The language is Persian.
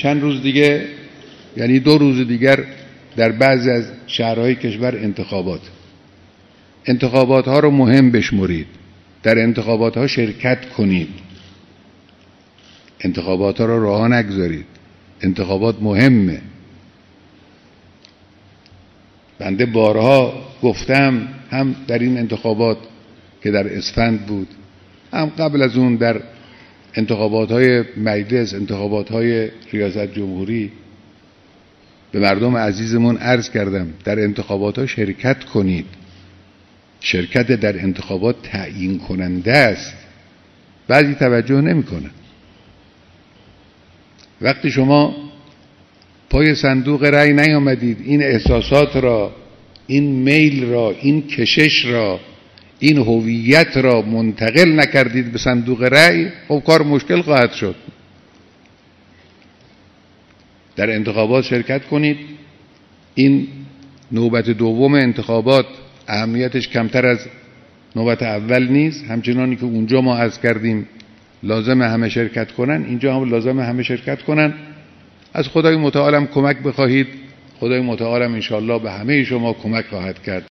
چند روز دیگه، یعنی 2 روز دیگر، در بعضی از شهرهای کشور انتخابات ها رو مهم بشمرید، در انتخابات ها شرکت کنید، انتخابات ها رو رها نگذارید. انتخابات مهمه. بنده بارها گفتم، هم در این انتخابات که در اسفند بود، هم قبل از اون در انتخابات های مجلس، انتخابات های ریاست جمهوری، به مردم عزیزمون عرض کردم در انتخابات ها شرکت کنید. شرکت در انتخابات تعیین کننده است. بعضی توجه نمی‌کنن. وقتی شما پای صندوق رأی نیامدید، این احساسات را، این میل را، این کشش را، این هویت را منتقل نکردید به صندوق رأی، خب کار مشکل خواهد شد. در انتخابات شرکت کنید. این نوبت دوم انتخابات اهمیتش کمتر از نوبت اول نیست. همچنانی که اونجا ما عرض کردیم لازم همه شرکت کنن، اینجا هم لازم همه شرکت کنن. از خدای متعالم کمک بخواهید، خدای متعالم انشاءالله به همه شما کمک خواهد کرد.